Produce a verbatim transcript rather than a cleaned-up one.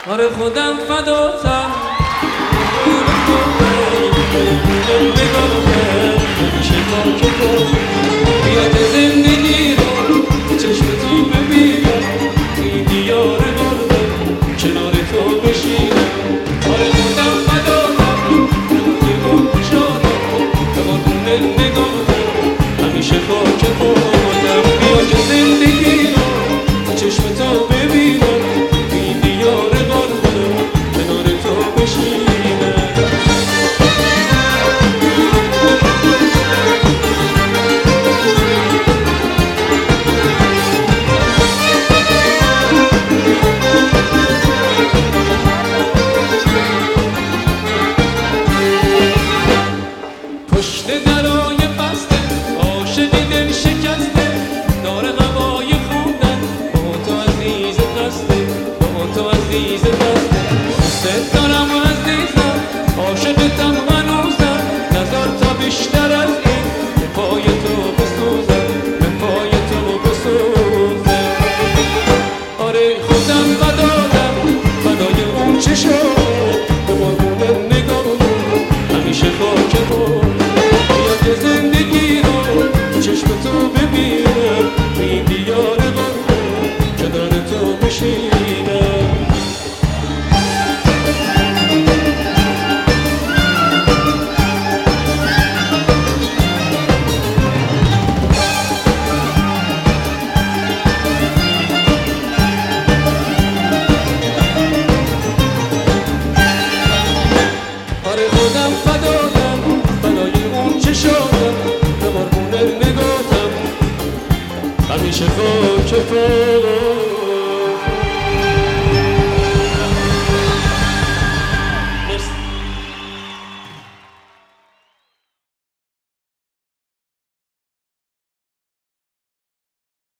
آره خودم فداتم بیا که زندگی رو چشم تو ببینم، این دیار مردم کنار تو بشینم. آره خودم فداتم روی با شادم به قربون نگاهم همیشه خاک خودم. بیا که زندگی رو چشم تو ببینم، این دیار مردم کنار تو بشینم. پشت درای بسته عاشق دل شکسته، داره هوای خوندن با تو عزیز دسته، با تو عزیز دسته. دوست دارم عزیزم عاشقتم هنوزم، نظر تا بیشتر از این به پای تو بسوزم، به پای تو بسوزم. آره خودم فدادم فدای اون چشم به قربون نگاهم همیشه خاک بود. که زندگی رو چشم تو ببینم، این دیار غربه کنار تو بشینم. آره خودم فدادم فدای اون چشم به قربون نگاهم همیشه خاک خودم.